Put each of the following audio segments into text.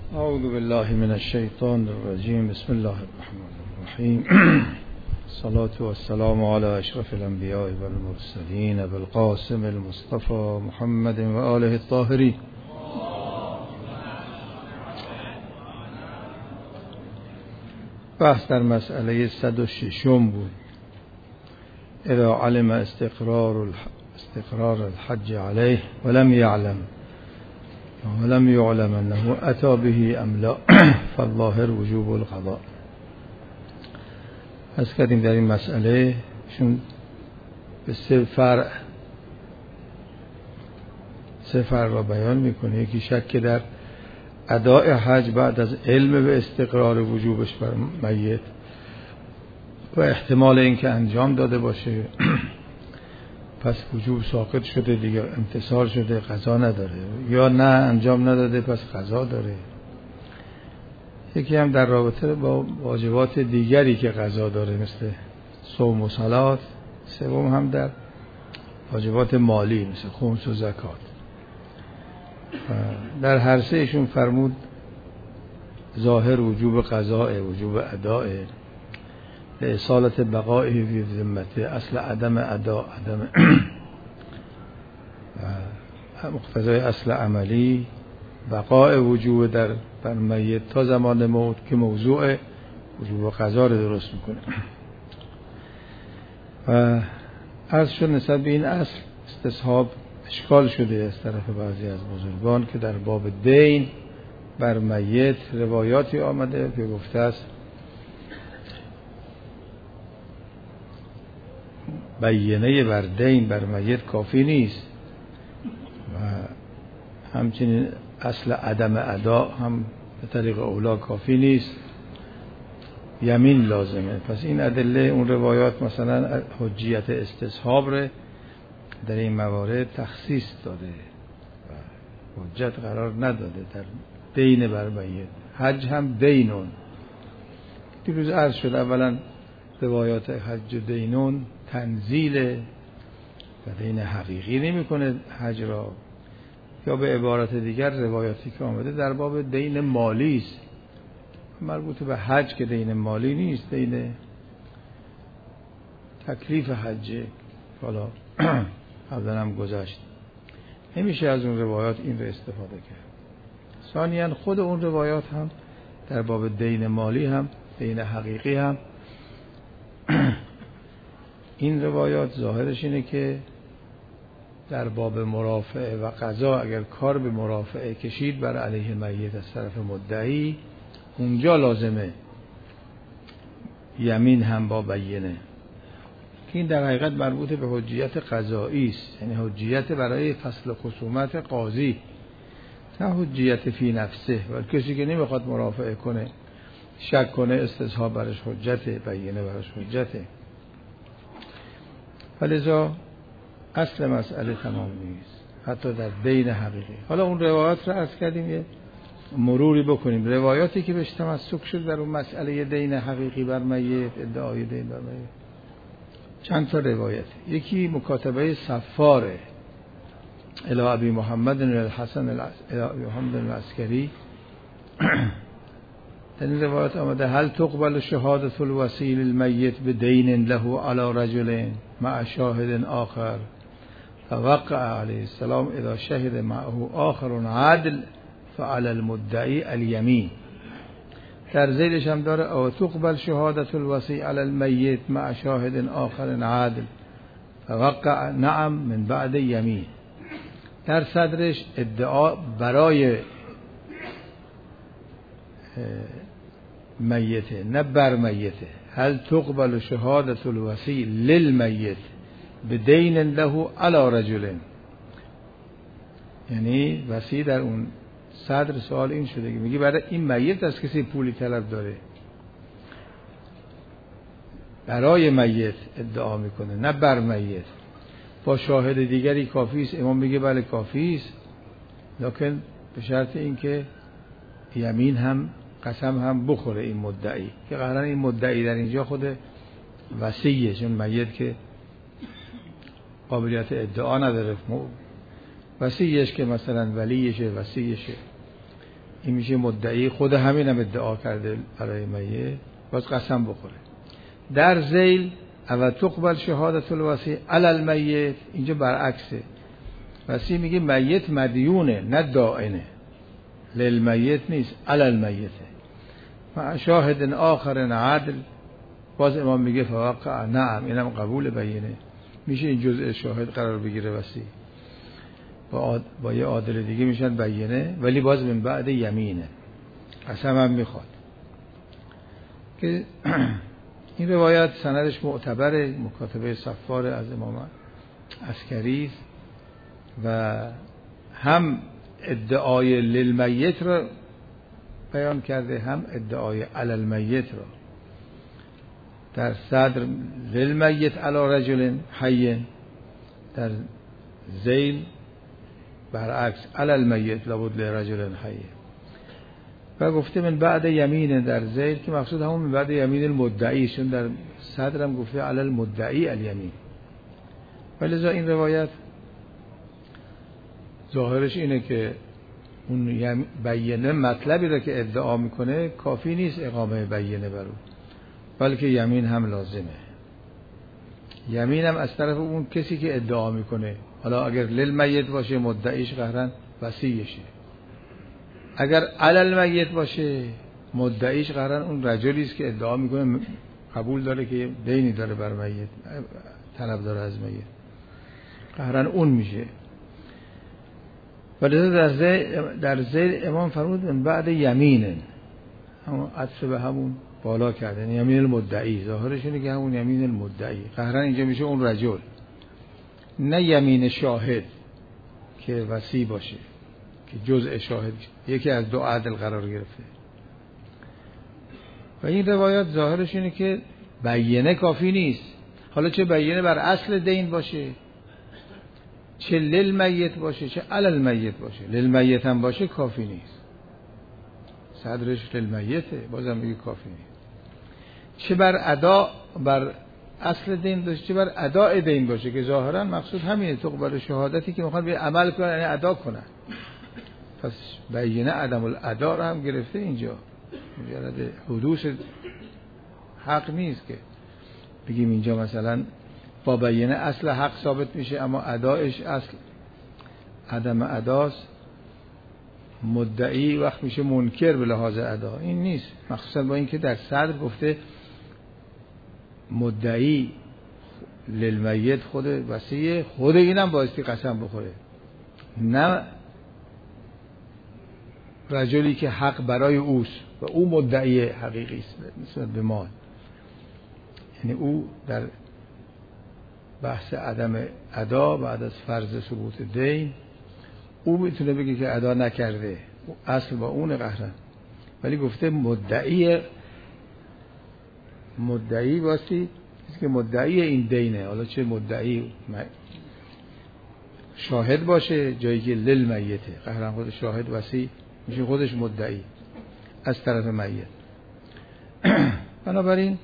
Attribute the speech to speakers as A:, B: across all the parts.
A: اعوذ بالله من الشیطان الرجیم. بسم الله الرحمن الرحیم. الصلاة والسلام على اشرف الانبیاء والمرسلین بالقاسم المصطفى محمد و آله الطاهرین. بحث در مسئله 106 بود. اذا علم استقرار الحج عليه ولم يعلم انه اتى به ام لا فالظاهر وجوب القضاء. از کردیم در این مسئله شون به سه فرع را بیان میکنه. یکی شک در اداء حج بعد از علم به استقرار وجوبش بر میت و احتمال اینکه انجام داده باشه پس وجوب ساقط شده دیگه، امتثال شده، قضا نداره، یا نه انجام نداده پس قضا داره. یکی هم در رابطه با واجبات دیگری که قضا داره مثل صوم و صلات. سوم هم در واجبات مالی مثل خمس و زکات. در هر سه ایشون فرمود ظاهر وجوب قضاء، وجوب اداء، اصالت بقائه فی ذمته، اصل عدم اداء، عدم مقتضای اصل عملی، بقاء وجوب بر میت تا زمان موت که موضوع وجوب قضا رو درست میکنه. و عرض شد نسبت به این اصل استصحاب اشکال شده از طرف بعضی از بزرگان که در باب دین بر میت روایاتی آمده که گفته است بیانه بر دین بر میت کافی نیست و همچنین اصل عدم ادا هم به طریق اولا کافی نیست، یمین لازمه. پس این ادله اون روایات مثلا حجیت استصحاب ره در این موارد تخصیص داده و حجت قرار نداده در دین بر میت. حج هم دینون. دیروز عرض شد اولا روایات حج و دینون تنزیل و دین حقیقی نمی کنه حج را، یا به عبارت دیگر روایاتی که آمده در باب دین مالی است، مربوط به حج که دین مالی نیست، دین تکلیف حج. حالا قبلا هم گذشت، نمیشه از اون روایات این رو استفاده کرد. ثانیاً خود اون روایات هم در باب دین مالی هم دین حقیقی هم این روایات ظاهرش اینه که در باب مرافعه و قضا اگر کار به مرافعه کشید بر علیه میت از طرف مدعی، اونجا لازمه یمین هم با بیانه. این در حقیقت مربوط به حجیت قضایی است، یعنی حجیت برای فصل خصومت قاضی، نه حجیت فی نفسه. و کسی که نمیخواد مرافعه کنه، شک کنه، استصحاب برش حجته، بیانه برش حجته. فلذا اصل مسئله تمام نیست حتی در دین حقیقی. حالا اون روایات رو عرض کردیم، یه مروری بکنیم. روایاتی که بهش تمسک شد در اون مسئله دین حقیقی بر میت، ادعای دین بر میت، چند تا روایت. یکی مکاتبه صفاره الی ابی محمد الحسن الی محمد العسکری. در این روایت آمده هل تقبل شهادت الوصی للمیت بدین له علی رجل مع شاهد آخر فوقع علیه السلام اذا شهد معه آخر عدل فعلى المدعی الیمین. در زیرش هم داره او تقبل شهادت الوصی علی المیت مع شاهد آخر عدل فوقع نعم من بعد یمین. در صدرش ادعا برای میته نه بر میته. هل تقبل شهادت الوصی للمیت بدین له علی رجل، یعنی وصی در اون صدر سوال این شده که میگه برای این میت از کسی پولی طلب داره، برای میت ادعا میکنه نه بر میت. با شاهد دیگری کافی است. امام میگه بله کافی است، لکن به شرط اینکه یمین هم قسم هم بخوره این مدعی، که قرار این مدعی در اینجا خود وصیه، چون میت که قابلیت ادعا نداره، وصیش که مثلا ولیشه، وصیشه. این میشه مدعی، خود همین هم ادعا کرده برای میت، باز قسم بخوره. در ذیل او تقبل شهادت الوصی علی المیت، اینجا برعکسه. وصی میگه میت مدیونه نه دائنه، للمیت نیست علی المیت. و شاهد آخر عدل، باز امام میگه فوقع نعم، اینم قبول بینه، میشه این جزء شاهد قرار بگیره وصی. با یه عادل دیگه میشن بینه، ولی باز من بعد یمینه، قسم هم میخواد. که این روایت سندش معتبره، مکاتبه صفار از امام عسکری و هم ادعای للمیت را بیان کرده، هم ادعای علی المیت را. در صدر للمیت علی رجل حی، در ذیل برعکس علی المیت لابد لرجل حی. و گفته من بعد یمین در ذیل، که مقصود همون من بعد یمین المدعی، چون در صدر هم گفته علی المدعی الیمین. ولذا این روایت ظاهرش اینه که اون بینه مطلبی را که ادعا میکنه کافی نیست اقامه بینه بر او، بلکه یمین هم لازمه. یمین هم از طرف اون کسی که ادعا میکنه، حالا اگر للمیت باشه مدعیش قهرن وصیشه، اگر علی المیت باشه مدعیش قهرن اون رجلی است که ادعا میکنه قبول داره که دینی داره بر میت، طلب داره از میت، قهرن اون میشه. ولی در ذیل امام فرمود من بعد یمینه، همون عطف به همون بالا کردن یمین المدعی، ظاهرش اینه که همون یمین المدعی قهرن اینجا میشه اون رجل، نه یمین شاهد که وصی باشه که جزء شاهد یکی از دو عدل قرار گرفته. و این روایات ظاهرش اینه که بینه کافی نیست، حالا چه بینه بر اصل دین باشه، چه للمیت باشه، چه علی المیت باشه. للمیت هم باشه کافی نیست، صدرش للمیته بازم میگه کافی نیست. چه بر ادا بر اصل دین باشه، چه بر اداء دین باشه، که ظاهرا مقصود همینه، تقبل شهادتی که میخوان به عمل کنن یعنی ادا کنن. پس بینه عدم الادا رو هم گرفته اینجا، مجرد حدوث حق نیست که بگیم اینجا مثلا با بینه اصل حق ثابت میشه اما ادایش اصل عدم اداست، مدعی وقت میشه منکر به لحاظ ادا. این نیست، مخصوصا با اینکه در صدر گفته مدعی للمیت خود وصیه، خود اینم بایستی قسم بخوره، نه رجلی که حق برای اوست و او مدعی حقیقی است نسبت به مال. یعنی او در بحث عدم ادا بعد از فرض ثبوت دین او میتونه بگه که ادا نکرده، اصل با اون قهرن، ولی گفته مدعی واسه که مدعی این دینه، حالا چه مدعی شاهد باشه جایی که للمیته قهرن خود شاهد واسه میشه خودش مدعی از طرف میت. بنابراین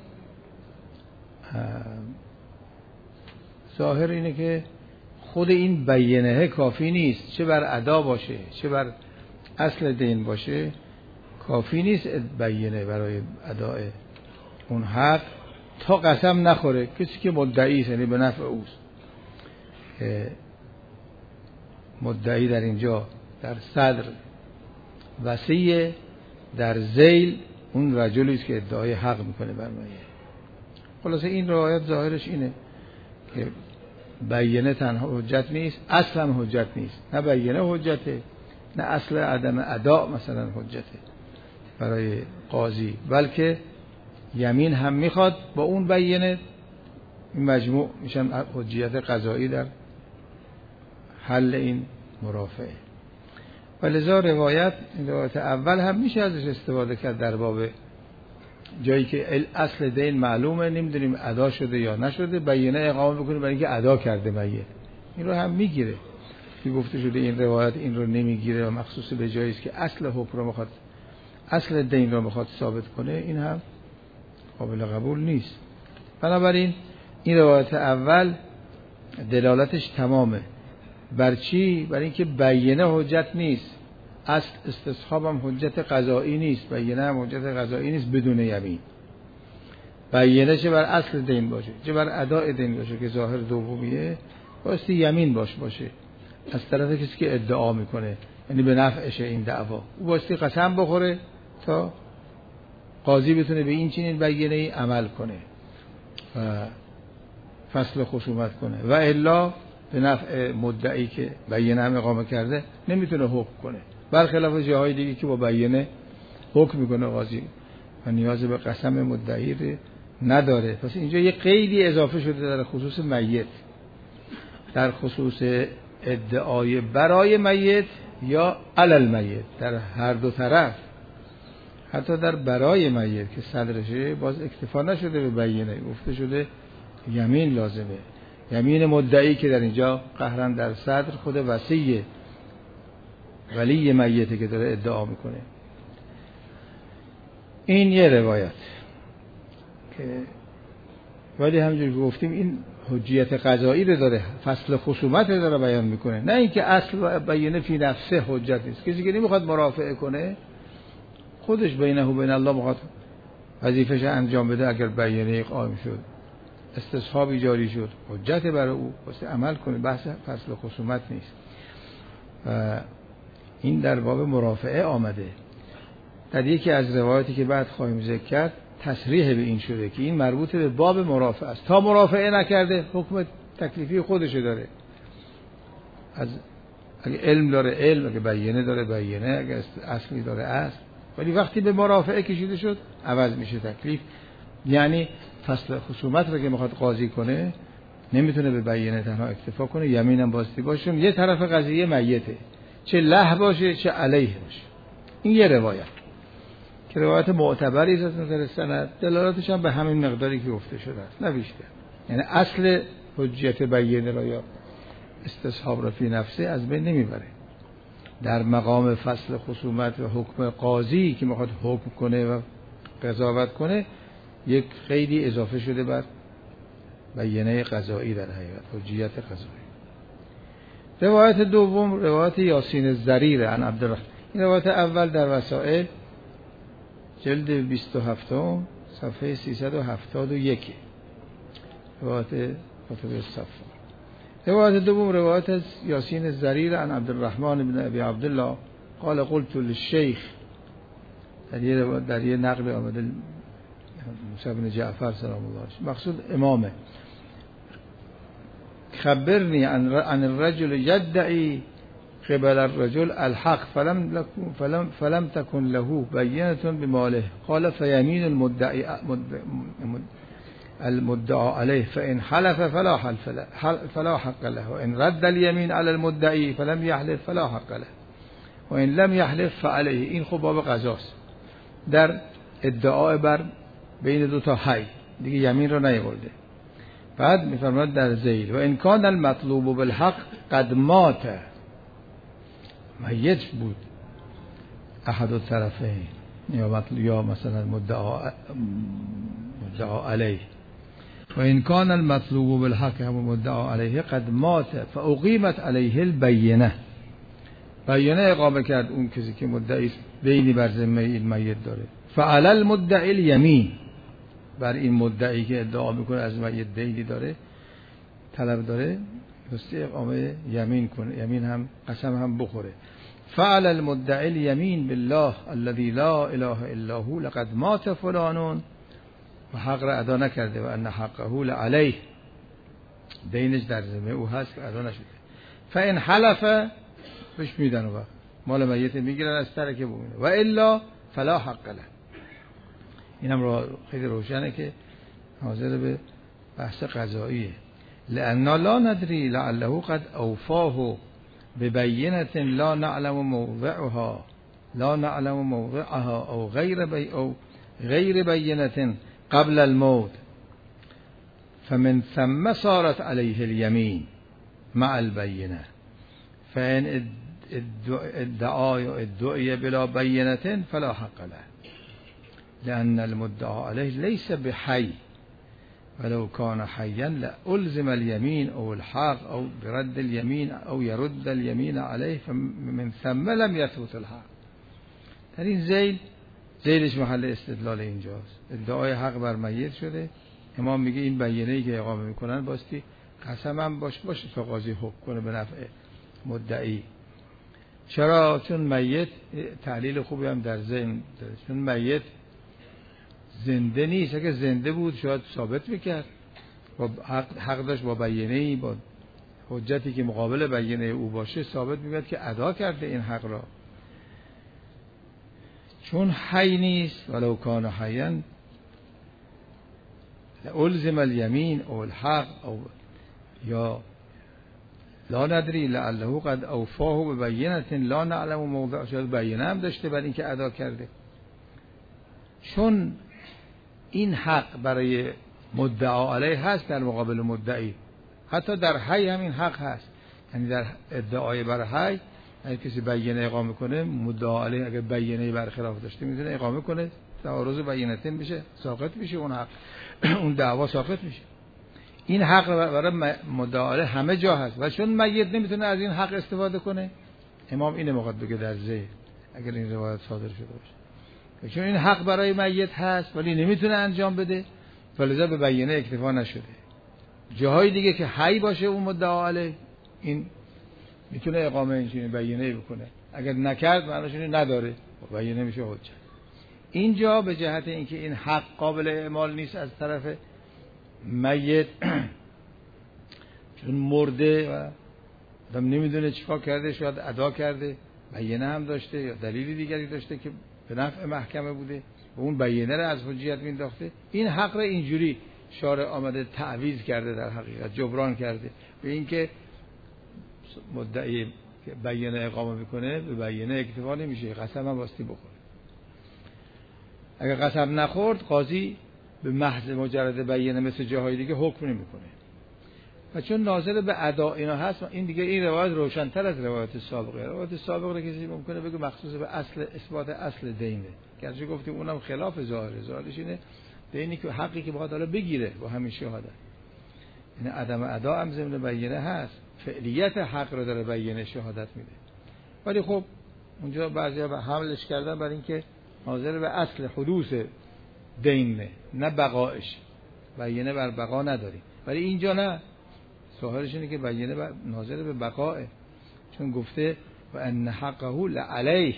A: ظاهر اینه که خود این بینه کافی نیست، چه بر ادا باشه چه بر اصل دین باشه کافی نیست بینه برای اداء اون حق تا قسم نخوره کسی که مدعی است، یعنی به نفع اوست. مدعی در اینجا در صدر وصیه، در ذیل اون رجلی است که ادعای حق میکنه بر میت. خلاصه این روایت ظاهرش اینه که بینه تنها حجت نیست، اصل هم حجت نیست، نه بینه حجته نه اصل عدم ادا مثلا حجته برای قاضی، بلکه یمین هم میخواد با اون بینه، این مجموع میشن حجیت قضایی در حل این مرافعه. ولذا روایت اول هم میشه ازش استفاده کرد در باب جایی که اصل دین معلومه، نمیدونیم ادا شده یا نشده، بینه اقامه بکنیم برای اینکه ادا کرده میت، این رو هم میگیره که گفته شده این روایت این رو نمیگیره و مخصوص به جایی است که اصل حکم رو میخواد، اصل دین رو میخواد ثابت کنه، این هم قابل قبول نیست. بنابراین این روایت اول دلالتش تمامه. بر چی؟ برای اینکه بینه حجت نیست، اصل استصحاب هم حجت قضایی نیست، بینه هم حجت قضایی نیست بدون یمین. بینه چه بر اصل دین باشه چه بر اداء دین باشه که ظاهر دومیه، بایستی یمین باشه از طرف کسی که ادعا میکنه، یعنی به نفعش این دعوا، او بایستی قسم بخوره تا قاضی بتونه به این چنین بینه‌ای عمل کنه و فصل خصومت کنه، و الا به نفع مدعی که بینه هم اقامه کرده نمیتونه حکم کنه، برخلاف جاهای دیگه که با بینه حکم میکنه قاضی و نیاز به قسم مدعی نداره. پس اینجا یه قیدی اضافه شده در خصوص میت، در خصوص ادعای برای میت یا علی المیت، در هر دو طرف. حتی در برای میت که صدرشه باز اکتفا نشده به بینه، گفته شده یمین لازمه، یمین مدعی که در اینجا قهرن در صدر خود وصی ولی میته که داره ادعا میکنه. این یه روایت که ولی همونجوری که گفتیم این حجیت قضایی رو داره، فصل خصومت رو داره بیان میکنه، نه اینکه اصل بینه فی نفسه حجت نیست. کسی که نمیخواد مرافعه کنه خودش بینه و بین الله میخواد وظیفه‌ش انجام بده، اگر بینه قائم شد استصحابی جاری شد حجت برای او واسه عمل کنه، بحث فصل خصومت نیست. و این در باب مرافعه آمده. در یکی از روایاتی که بعد خواهیم ذکر کرد تصریح به این شده که این مربوط به باب مرافعه است. تا مرافعه نکرده حکم تکلیفی خودشه داره، اگه علم داره علم، اگه بینه داره بینه، اگه اصلی داره اصل. ولی وقتی به مرافعه کشیده شد عوض میشه تکلیف. یعنی فصل خصومت رو که میخواد قاضی کنه نمیتونه به بینه تنها اکتفا کنه، یمین هم باستی باشه، یه طرف قضیه میته، چه له باشه چه علیه باشه. این یه روایت که روایت معتبری است از نظر سند، دلالتش هم به همین مقداری که گفته شده است نه بیشتر. یعنی اصل حجیت بینه را یا استصحاب را فی نفسه از بین نمیبره. در مقام فصل خصومت و حکم قاضی که میخواد حکم کنه و قضاوت کنه یک قیدی اضافه شده بر بینه قضایی، در حقیقت حجیت قضایی. روایت دوم روایت یاسین زریر عن عبدالرحمن. این روایت اول در وسائل جلد 27 صفحه 371 روایت کتب الصفا. روایت دوم روایت از یاسین زریر عن عبدالرحمن بن ابی عبدالله قال قلت للشیخ، در یه نقل آمده موسی بن جعفر سلام الله علیه، مقصود امامه، خبرنی عن الرجل يدعي قبل الرجل الحق فلم تكن له بينة بماله قال فيمين المدعى عليه فإن حلف فلا حق له وإن رد اليمين على المدعي فلم يحلف فلا حق له وإن لم يحلف فعليه. این خب باب قضاست، در ادعای بر بین دو تا حی دیگه یمین رو نیاورده. بعد میفرماید در ذیل و ان کان المطلوب بالحق قد مات، میت بود احد الطرفین یا مثلا مدعا علیه، و ان کان المطلوب بالحق هم مدعا علیه قد مات فاقیمت علیه البینه، بینه اقامه کرد اون کسی که مدعی بینی بر ذمه این میت داره، فعلی المدعی الیمین، بر این مدعی که ادعا میکنه از میت دینی داره طلب داره بسته اقامه یمین کنه، یمین هم قسم هم بخوره. فعل المدعی الیمین بالله الذی لا اله الا هو لقد مات فلان، و حق را ادا نکرده و ان حقه لعلیه، دینش در ذمه او هست که ادا نشده. فان حلف بهش میدن و مال میت میگیرن از ترکه بمونه، و الا فلا حق له. اینم خیلی روشنه که حاضر به بحث قضاییه. لأن لا ندری لعله قد اوفاه ببینة لا نعلم موضعها او غیر بینة قبل الموت فمن ثم صارت عليه اليمين مع البینة فإن ادعای بلا بینة فلا حق له لأن المدعى عليه ليس بحي ولو کان حیا لالزم الیمین او الحق او برد الیمین او یرد الیمین علیه فمن ثم لم یثبت الحق. در این ذیلش محل استدلال اینجاست. ادعای حق بر میت شده، امام میگه این بیانه‌ای که اقامه میکنن باستی قسمم باشه تا قاضی حکم کنه به نفع مدعی. چرا؟ چون میت تعلیل خوبی هم در ذهن داره، چون میت زنده نیست. اگه زنده بود شاید ثابت میکرد، با حق داشت با بیانه‌ای، با حجتی که مقابل بیانه او باشه ثابت میکرد که ادا کرده این حق را. چون حی نیست، ولو کان حیا لالزم الیمین او الحق او یا لا ندری لعله قد اوفاه ببینه لا نعلم موضع، شاید بیانه هم داشته برای اینکه ادا کرده. چون این حق برای مدعا علیه هست در مقابل مدعی، حتی در حی هم این حق هست. یعنی در ادعای بر حی اگه کسی بیانه اقامه کنه، مدعا علیه اگه بیانه برخلاف داشته میتونه اقامه کنه، تعارض بیانتین بشه، ساقط میشه اون حق، اون دعوا ساقط میشه. این حق برای مدعا علیه همه جا هست و چون میت نمیتونه از این حق استفاده کنه، امام اینه موقع بگه در ذیل اگر این روایت صادر شده باشه، چون این حق برای میت هست ولی نمیتونه انجام بده، ولذا به بیانه اکتفا نشده. جاهای دیگه که حی باشه اون مدعا علیه، این میتونه اقامه اینجوری بیانه بکنه، اگر نکرد معناش اینه نداره، بیانه میشه حجت. اینجا به جهت اینکه این حق قابل اعمال نیست از طرف میت چون مرده و آدم نمیدونه چیکار کرده، شاید ادا کرده، بیانه هم داشته یا دلیلی دیگری داشته که به نفع محکمه بوده و اون بیانه رو از حجیت مینداخته، این حق رو اینجوری شارع آمده تعویض کرده، در حقیقت جبران کرده به اینکه مدعی که بیانه اقامه میکنه به بیانه اکتفا نمیشه، قسم هم واسطی بخوره. اگر قسم نخورد قاضی به محض مجرد بیانه مثل جاهای دیگه حکم نمیکنه و چون ناظر به ادا اینا هست، این دیگه این روایت روشن‌تر از روایت سابقه. روایت سابقه کسی ممکنه بگه مخصوص به اصل اثبات اصل دینه، گرچه گفتیم اونم خلاف ظاهره، ظاهرش اینه دینی که حقی که بخواد حالا بگیره با همین شهادت، یعنی عدم ادا هم ضمن بیانه هست، فعلیت حق رو داره بیانه شهادت میده. ولی خب اونجا بعضیا حملش کردن برای اینکه ناظر به اصل حدوث دینه نه بقایش، بیانه بر بقا نداری، ولی اینجا نه، ظاهرش اینه که بیانه ناظر به بقائه، چون گفته و ان حقه لعلیه،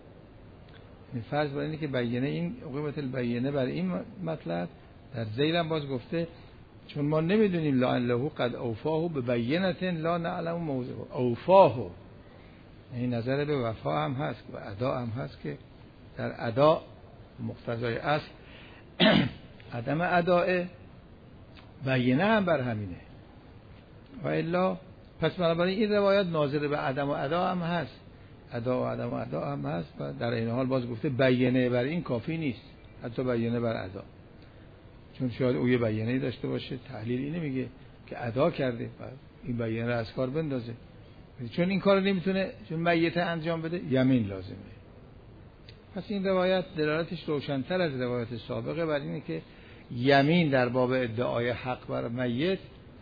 A: این فرض بر اینه که بیانه این قیمت البینه بر این مطلب. در ذیل هم باز گفته چون ما نمیدونیم لعله قد اوفاه ببینه لا نعلم موضع اوفاه، این نظر به وفا هم هست و ادا هم هست که در ادا مقتضای اصل عدم اداء بیانه هم بر همینه و الا پس بنابراین این روایت ناظر به عدم و ادا هم هست، ادا و عدم و ادا هم هست و در این حال باز گفته بیانه بر این کافی نیست، حتی بیانه بر ادا، چون شاید او یه بیانه داشته باشه، تحلیل اینه میگه که ادا کرده و این بیانه رو از کار بندازه، چون این کار نمیتونه، چون میت انجام بده یمین لازمه. پس این روایت دلالتش روشن‌تر از روایت سابقه بر اینه که یمین در باب ادعای حق بر میت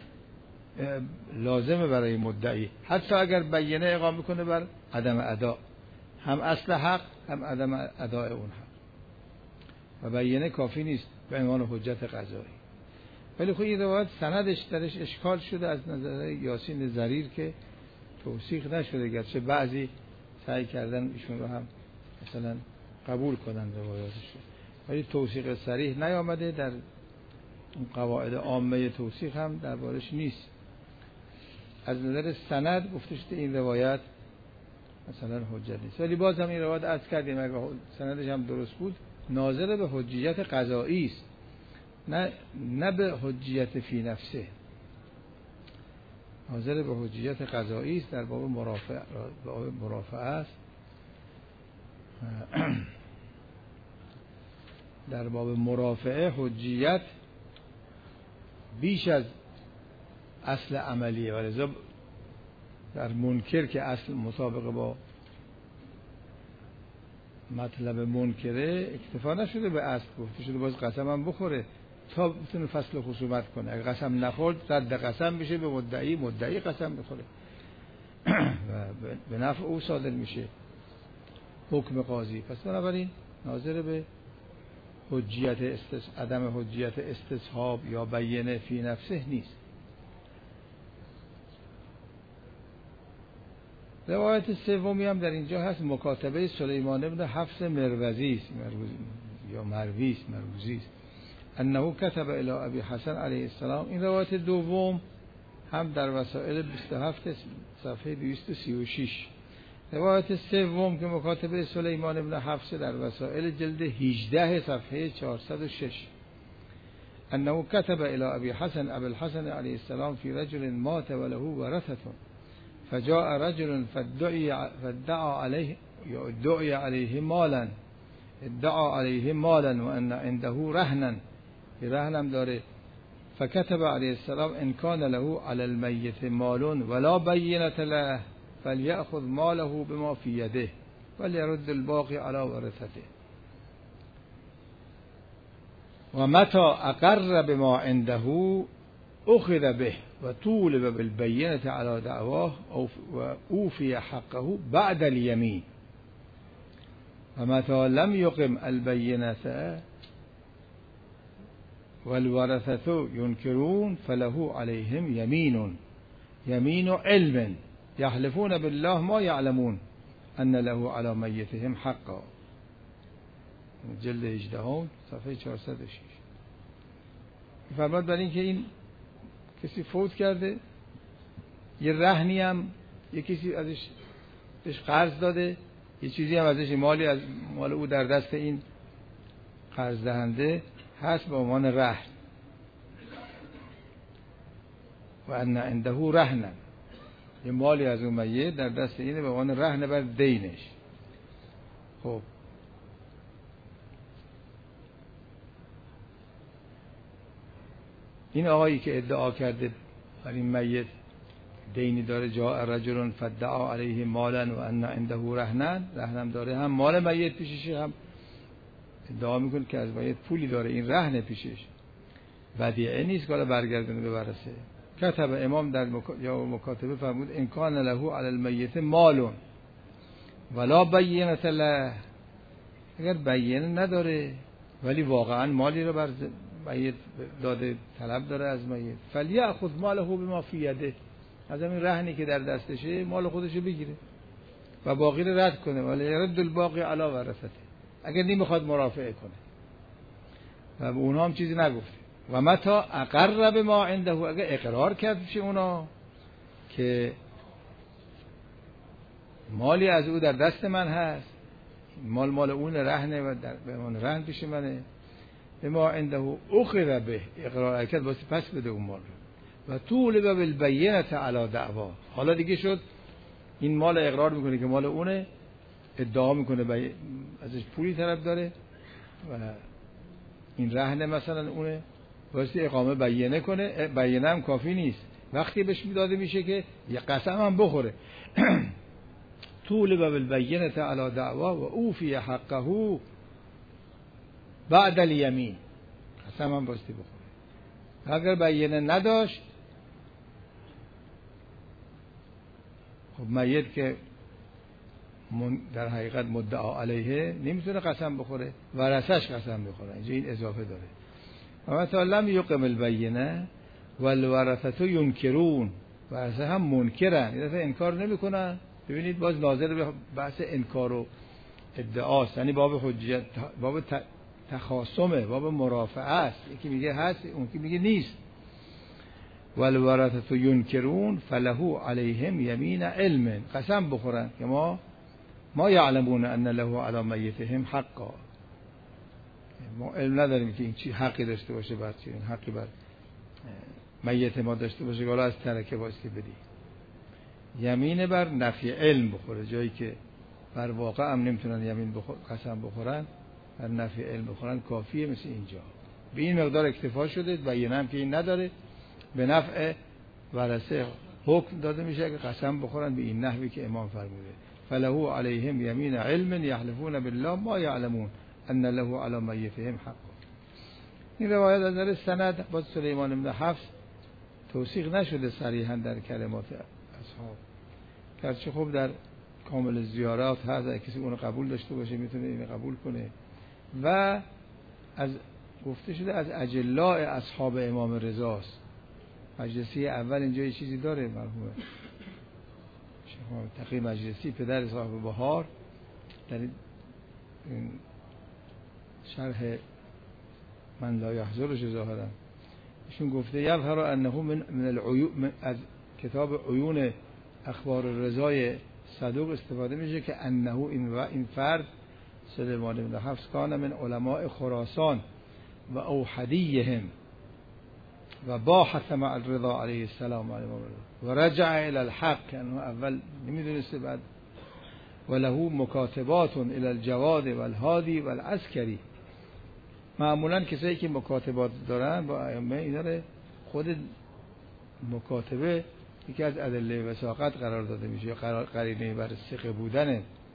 A: لازمه برای مدعی، حتی اگر بیانه اقامه کنه بر عدم ادا، هم اصل حق هم عدم ادای اون حق و بیانه کافی نیست به عنوان حجت قضایی. ولی خب این روایت سندش درش اشکال شده از نظر یاسین ضریر که توثیق نشده، گرچه بعضی سعی کردن ایشون رو هم مثلا قبول کنن روایاتش، ولی توثیق صریح نیامده، در اون قواعد عامه توثیق هم دربارش نیست. از نظر سند گفته شده این روایت مثلا حجت نیست، ولی باز هم این روایت عرض کردیم اگه سندش هم درست بود ناظر به حجیت قضایی است، نه به حجیت فی نفسه، ناظر به حجیت قضایی است، در باب مرافعه است. در باب مرافعه حجیت بیش از اصل عملیه و لذا در منکر که اصل مطابق با مطلب منکره اکتفا نشده به اصل، گفته شده باز قسم هم بخوره، تا بتونه فصل خصومت کنه. اگه قسم نخورد رد قسم میشه به مدعی، مدعی قسم بخوره و به نفع او صادر میشه حکم قاضی. پس بنابراین ناظر به حجیت عدم حجیت استصحاب یا بینه فی نفسه نیست. روایت سومی هم در اینجا هست، مکاتبه سلیمان ابن حفص مروزی است یا مروزی است، انه کتب الی ابی حسن علیه السلام. این روایت دوم هم در وسائل 27 صفحه 236. روایت سوم که مکاتبه سلیمان ابن حفص در وسائل جلد 18 صفحه 406، انه کتب الی ابی حسن ابی الحسن علیه السلام فی رجل مات وله ورثة فجاء رجل فادعى عليه مالا وان عنده رهنا، رهنم داره. فكتب علیه السلام ان كان له على الميت مال ولا بينة له فليأخذ ماله بما في يده وليرد الباقي على ورثته. ومتى أقر بما عنده أخذ به وطولب بالبينة على دعواه وأوفي حقه بعد اليمين. ومتى لم يقم البينة والورثة ينكرون فله عليهم يمين علم يحلفون بالله ما يعلمون أن له على ميتهم حقا. جلد 18 صفحه 406. فرمود بر این که این کسی فوت کرده، یه رهنی هم یه کسی ازش قرض داده، یه چیزی هم ازش، مالی از مال او در دست این قرض دهنده هست به عنوان رهن. و ان عنده رهن، یه مالی از اون میت در دست اینه به عنوان رهن بر دینش. خب این آقایی که ادعا کرده بر این میت دینی داره، جاء رجل فادعى علیه مالا و ان عنده رهنم داره، هم مال میت پیششه، هم ادعا میکنه که از میت پولی داره، این رهن پیشش، ودیعه نیست که برگردونه به ورثه. کتب امام در مکاتبه فرمود ان کان له علی المیت مال ولا بینة له، اگر بینه نداره ولی واقعا مالی رو بر میت داده، طلب داره از میت، فلیأخذ ماله بما فی یده، از همین رهنی که در دستشه مال خودشو بگیره و باقی رو رد کنه، ولی يرد الباقی علی ورثته، اگر نمیخواد مرافعه کنه و به اونها هم چیزی نگفته. و متى اقر بما عنده، اگر اقرار کرد پیش اونا که مالی از او در دست من هست، مال اون رهنه و به من رهن پیش منه، بما عنده اخذ به، اقرار کرد واسه پس بده اون مال رو، و طولب بالبینة علی دعوا. حالا دیگه شد این مال اقرار میکنه که مال اونه، ادعا میکنه ازش پولی طلب داره و این رهنه مثلا اونه، واسه اقامه بینه کنه. بینه هم کافی نیست، وقتی بهش داده میشه که یه قسم هم بخوره. طولب بالبینة علی دعوا و اوفی حقه بعد الیمین، قسم هم باستی بخوره. اگر بینه نداشت، خب میت که در حقیقت مدعا علیه نمیتونه قسم بخوره، ورثش قسم بخوره. اینجا این اضافه داره. و متى لم یقم البینه والورثة ینکرون، ورثه هم منکرن، این دفعه انکار نمیکنن. ببینید باز ناظر به بحث انکار و ادعاست، یعنی باب حجیت، باب تخاصمه، باب مرافعه است. یکی میگه هست، اون که میگه نیست. والورثة ینکرون فله علیهم یمین علم، قسم بخورن که ما یعلمون ان له علی میتهم حقا، ما علم نداریم که این چی حقی داشته باشه، بعد چی این حقی بر میت ما داشته باشه که حالا از ترکه واسه بدی. یمین بر نفی علم بخوره، جایی که بر واقع هم نمیتونن یمین قسم بخورن، بر نفی علم بخورن کافیه. مثل اینجا به این مقدار اکتفا شده، بینه هم که این نداره، به نفع ورثه حکم داده میشه که قسم بخورن به این نحوی که امام فرموده. فله علیهم یمین علم یحلفون بالله ما یعلمون ان له علی میتهم حق. این روایت از نظر سند با سلیمان بن حفص توثیق نشده صریحا در کلمات اصحاب، گرچه خب در کامل زیارات هست، کسی اونو قبول داشته باشه میتونه اینو قبول کنه. و از گفته شده از اجلاء اصحاب امام رضاست. مجلسی اول اینجا یه چیزی داره، مرحوم شیخ تقی مجلسی پدر صاحب بهار در این شرح من لا یحضرش ظاهرا ایشون گفته یظهر انه من العیون، از کتاب عیون اخبار رضای صدوق استفاده میشه که انه این فرد سلیمان بن حفص کان من علماء خراسان و اوحدیهم و باحث مع الرضا علیه السلام و رجع الى الحق، که انه اول نمیدونسته بعد و له مکاتبات الى الجواد و الهادی و العسکری. معمولا کسایی که مکاتبات دارن با ائمه اینا خود مکاتبه یکی از ادله وثاقت قرار داده میشه یا قرینه بر ثقه بودن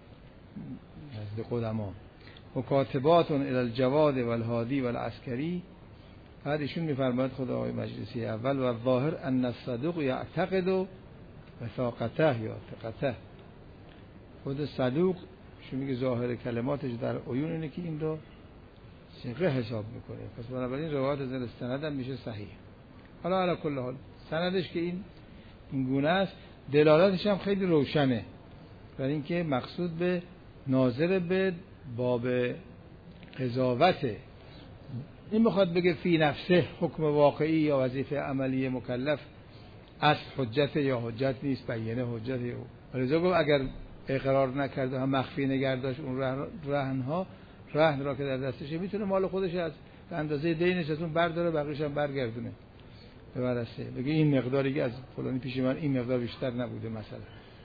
A: نزد قدما. مکاتبات الی الجواد و الهادی و العسکری. بعد ایشون میفرماید خود آقای مجلسی اول و ظاهر ان الصدوق یعتقد وثاقته یا ثقته. خود صدوق شون میگه ظاهر کلماتش در عیون اینه که این رو ثقه حساب میکنه، پس بنابراین روایت از سند هم میشه صحیح. حالا علی کل حال سندش که این گونه است، دلالتش هم خیلی روشنه، برای اینکه مقصود به ناظر به باب قضاوته. این میخواد بگه فی نفسه حکم واقعی یا وظیفه عملی مکلف اصل حجت یا حجت نیست، بیانه حجت. ولذا گفت اگر اقرار نکرده هم مخفی نگرداشت اون رهن را که در دستشه میتونه مال خودش از به اندازه دینش از اون برداره بقیش هم برگردونه به ورثه، بگه این مقداری که از فلانی پیش من این مقدار بیشتر نبوده. مثلا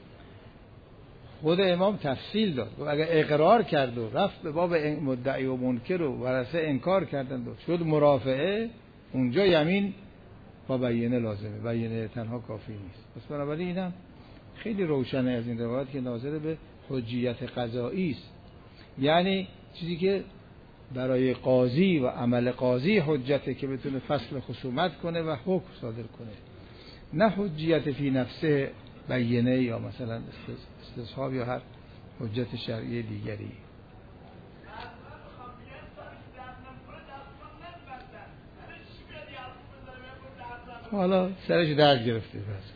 A: خود امام تفصیل داد، اگر اقرار کرد و رفت به باب مدعی و منکر و ورثه انکار کردند و شد مرافعه، اونجا یمین با بیانه لازمه، بیانه تنها کافی نیست. پس بنابراین اینم خیلی روشنه از این روایت که ناظر به حجیت قضایی است، یعنی چیزی که برای قاضی و عمل قاضی حجته که بتونه فصل خصومت کنه و حکم صادر کنه، نه حجیت فی نفسه بیانه یا مثلا استصحاب یا هر حجت شرعی دیگری. حالا سرش درد گرفته.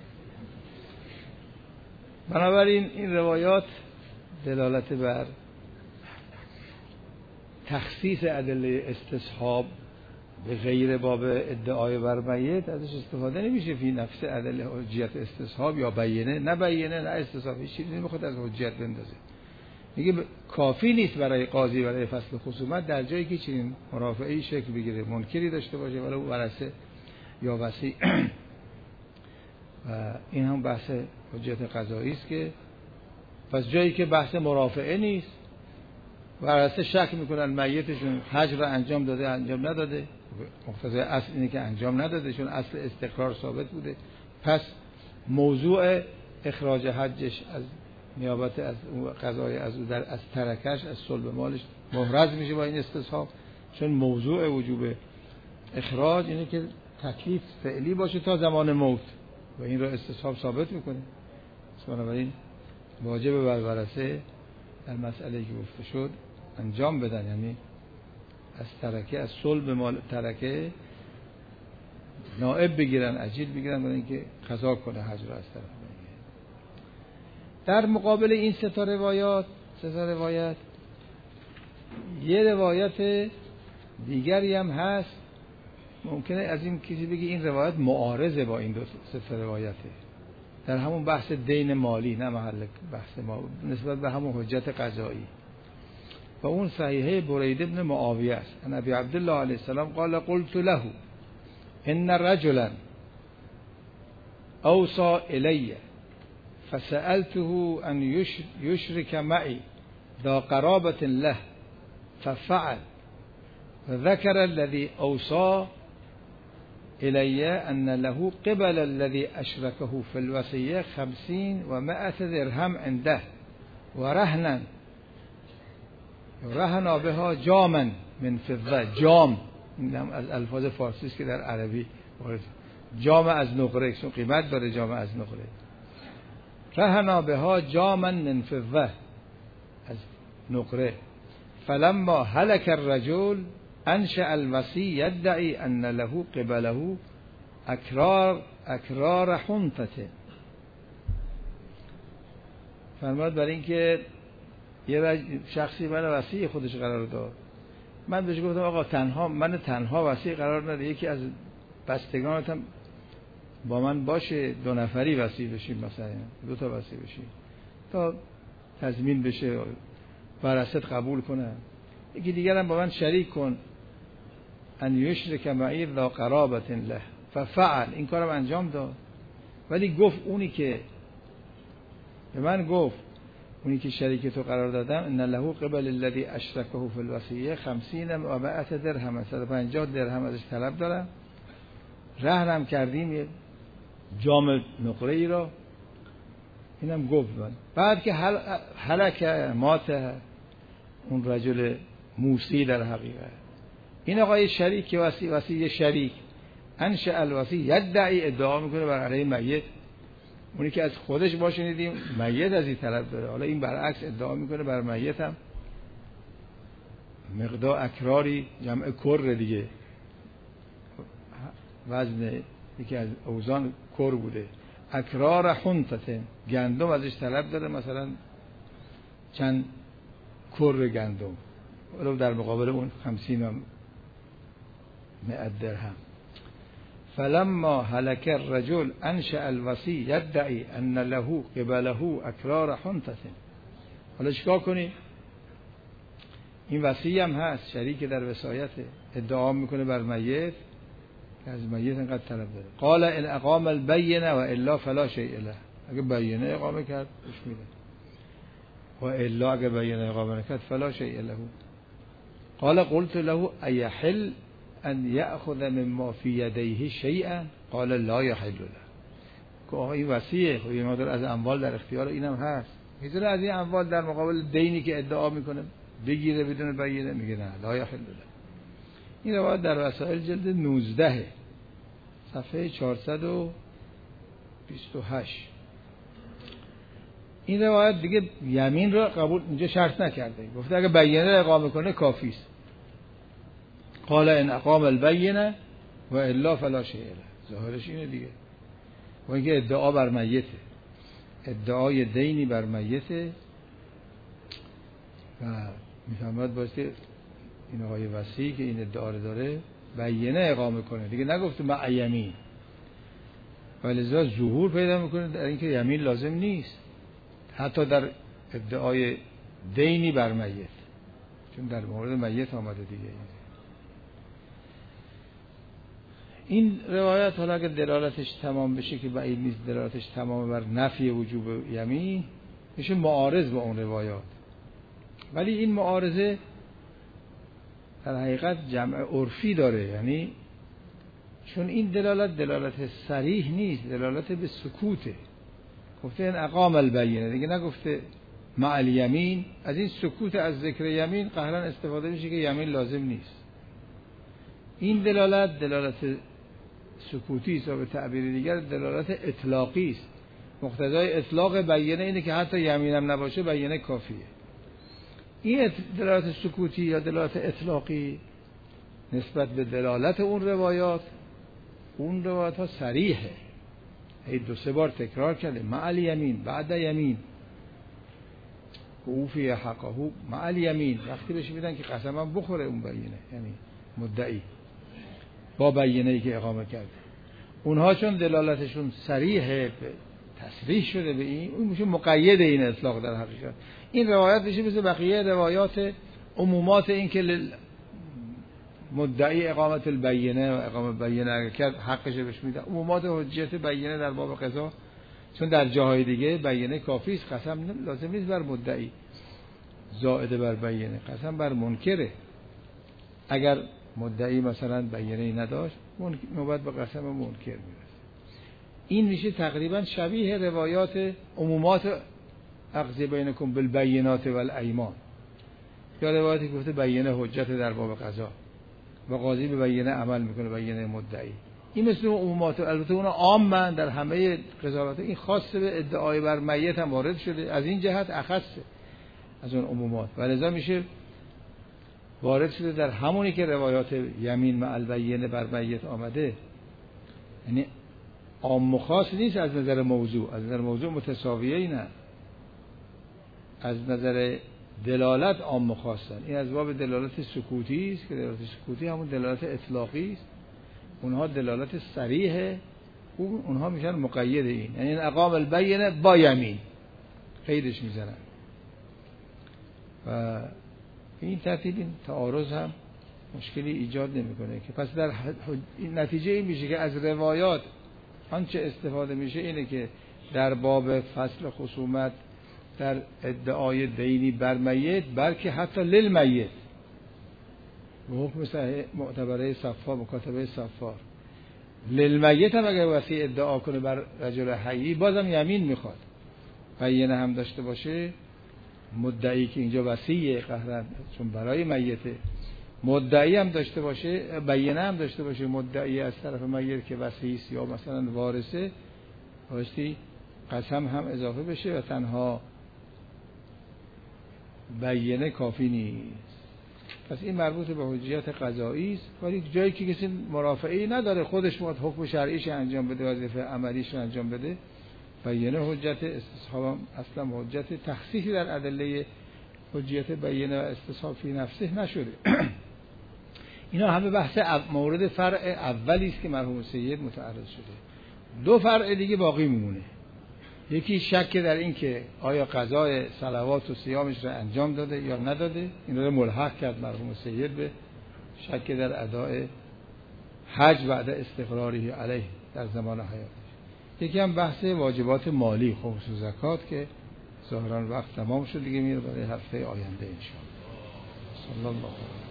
A: بنابراین این روایات دلالت بر تخصیص ادله استصحاب به غیر باب ادعای بر میت ازش استفاده نمیشه فی نفس ادله حجیت استصحاب یا بیانه، نه بیانه نه استصحاب، هیچ چیزی نمیخواد از حجیت بندازه. میگه کافی نیست برای قاضی برای فصل خصومت در جایی که چنین مرافعه‌ای شکل بگیره، منکری داشته باشه ولو ورثه یا وصی. و این هم بحث حجیت قضایی است که پس جایی که بحث مرافعه نیست، ورثه شک میکنن میتشون حجر انجام داده انجام نداده، مقتضای اصل اینه که انجام نداده چون اصل استقرار ثابت بوده، پس موضوع اخراج حجش از نیابت از قضای از ترکش از صلب مالش محرز میشه با این استصحاب، چون موضوع وجوب اخراج اینه که تکلیف فعلی باشه تا زمان موت و این رو استصحاب ثابت میکنه. بنابراین واجب بر ورثه در مسئله که گفته شد انجام بدن، یعنی از ترکه از صلب مال ترکه نائب بگیرن، اجیل بگیرن برای اینکه قضا کنه حج را از طرف بگیره. در مقابل این سه تا روایت یه روایت دیگری هم هست. ممکنه از این کسی بگه این روایت معارضه با این دو سه تا روایته در همون بحث دین مالی، نه محل بحث ما نسبت به همون حجت قضایی. و اون صحیحه برید ابن معاویه است. نبی عبدالله علیه السلام قال قلت له ان رجلا اوصى الی فسألته ان يشرك معي ذا قرابة له ففعل وذكر الذي اوصى الی ان له قبل الذي اشركه في الوصية 50 و 100 درهم عنده و رهنا بها جاما من فضة، جام این هم از الفاظ فارسی است که در عربی وارد. جام از نقره، چون قیمت داره جام از نقره. رهنا بها جاما من فضة، از نقره. فلما هلك الرجل انشأ الوصي يدعي ان له قبله اکرار حنطته. فرمود برای اینکه یه شخصی من وصی خودش قرار داد، من بهش گفتم آقا من تنها وصی قرار نده، یکی از بستگانتم با من باشه، 2 نفری وصی بشیم، مثلا 2 تا وصی بشیم تا تضمین بشه ورثت قبول کنن. یکی دیگر هم با من شریک کن، ان یشرک معی ذا قرابة له، ففعل. این کارم انجام داد. ولی گفت اونی که به من گفت، اونی که شریک تو قرار دادم، ان له قبل الذي اشركه في الوصیه 50 و 100 درهم، 150 درهم ازش طلب دارم. رهنم کردیم یه جام نقره ای را. اینم گفت من. بعد که هلک مات اون رجل موسی، در حقیقت این آقای شریک که وصی شریک، انشأ الوصی یدعی، ادعا میکنه بر علیه میت. اونی که از خودش ما شنیدیم میت از این طرف داره، حالا این برعکس ادعا میکنه بر میت هم مقدار اکراری، جمع کر دیگه، وزن یکی از اوزان کر بوده. اکرار حنطته، گندم ازش طلب داره، مثلا چند کر گندم، ولو در مقابل اون 50 و 100 درهم. فلما هلك الرجل انشأ الوصي يدعي ان له قبله اکرار حنطته. حالا چیکار کنی؟ این وصی هم هست، شریک در وصایته، ادعا میکنه بر میت که از میت انقدر طلب داره. قال ان اقام البینه و الا فلا شیء له، اگه بینه اقامه کرد خوش میده، و الا اگه بینه اقامه نکرد فلا شیء له. قال قلت له ایحل ان یأخذ مما فی یدیه شیئا؟ قال لا یحل له. که آقا این وصیه، خب یه مقدار از اموال در اختیار اینم هست، میتونه از این اموال در مقابل دینی که ادعا میکنه بگیره بدون بینه؟ میگه نه، لا یحل له. این روایت در وسائل جلد 19 صفحه 428. این روایت دیگه یمین رو قبول اینجا شرط نکرده، گفته اگه بینه اقامه کنه کافی است. قال ان اقام البینه و الا فلا شیء له، ظاهرش اینه دیگه. و اینکه ادعا بر میته، ادعای دینی بر میته، و میفهمد باشه این آقای وصی که این ادعا رو داره بینه اقامه کنه دیگه، نگفته مع یمین. ولذا ظهور پیدا میکنه در اینکه یمین لازم نیست حتی در ادعای دینی بر میت، چون در مورد میت آمده دیگه. این روایت حالا اگر دلالتش تمام بشه که بعید نیست دلالتش تمام بر نفی وجوب یمین، میشه معارض با اون روایات. ولی این معارضه در حقیقت جمع عرفی داره، یعنی چون این دلالت صریح نیست، دلالت به سکوته. گفته این اقام البینه دیگه، نگفته مع الیمین. از این سکوت از ذکر یمین قهرن استفاده میشه که یمین لازم نیست. این دلالت سکوتی است و به تعبیر دیگر دلالت اطلاقی است. مقتضای اطلاق بینه اینه که حتی یمینم نباشه بینه کافیه. این دلالت سکوتی یا دلالت اطلاقی نسبت به دلالت اون روایات ها صریحه. هی 2-3 بار تکرار کرده مع الیمین، بعد یمین، اوفی حقه مع الیمین. وقتی بهش میدن که قسمم بخوره اون بینه، یعنی مدعی با بینه‌ای که اقامه کرده. اونها چون دلالتشون صریحه، تصریح شده به این، اون میشه مقید این اطلاق در حقیقت. این روایت میشه مثل بقیه روایات عمومات این که مدعی اقامت البینه و اقامت بینه اگر کرد حقش بهش میده. عمومات حجیت بینه در باب قضا، چون در جاهای دیگه بینه کافی است، قسم لازم نیست بر مدعی زائد بر بینه، قسم بر منکره. اگر مدعی مثلا بینه‌ای نداشت نوبت به قسم منکر میرسه. این میشه تقریبا شبیه روایات عمومات اخذ بینکم بالبینات والایمان، یا روایتی گفته بینه حجت در باب قضا. و قاضی به بیانه عمل میکنه، بیانه مدعی. این مثل عمومات، البته اون عامن در همه قضاوت، این خاص به ادعای بر میت هم وارد شده، از این جهت اخصه از اون عمومات و لذا میشه وارد شده در همونی که روایات یمین مع البینه بر میت آمده. یعنی عام و خاص نیست از نظر موضوع، از نظر موضوع متساویه ای نه، از نظر دلالت عام و خاصن. این از باب دلالت سکوتی است که دلالت سکوتی همون دلالت اطلاقی است، اونها دلالت صریحه، اونها میشن مقید. این یعنی این اقام البینه با یمین قیدش میزنن و این ترتیب این تعارض هم مشکلی ایجاد نمیکنه که پس در این نتیجه این میشه که از روایات آنچه استفاده میشه اینه که در باب فصل خصومت در ادعای دینی بر میت، بلکه حتی للمیت به حکم صحیح معتبره صفار مکاتبه صفار، للمیت هم اگر وصی ادعا کنه بر رجل حی بازم یمین میخواد، بیانه هم داشته باشه مدعی که اینجا وصیه قهرن چون برای میته، مدعی هم داشته باشه، بیانه هم داشته باشه مدعی از طرف میت که وصی است یا مثلا وارثه، بایستی قسم هم اضافه بشه و تنها بیانه کافی نیست. پس این مربوط به حجیت قضایی است، ولی جایی که کسی مرافعی نداره خودش میخواد حکم شرعیش انجام بده، وظیفه عملیش رو انجام بده، بیانه حجت، استصحاب اصلا حجت تخصیصی در ادله حجیت بیانه و استصحاب فی نفسه نشده. اینا همه بحث مورد فرع اولی است که مرحوم سید متعرض شده. دو فرع دیگه باقی میمونه. یکی شک در این که آیا قضای صلوات و صیامش رو انجام داده یا نداده، این رو ملحق کرد مرحوم سید به شک در اداء حج بعد استقراری علیه در زمان حیاتش. یکی هم بحث واجبات مالی خمس و زکات که ظاهرا وقت تمام شد دیگه، میره برای هفته آینده ان شاء الله. صلی الله علیه و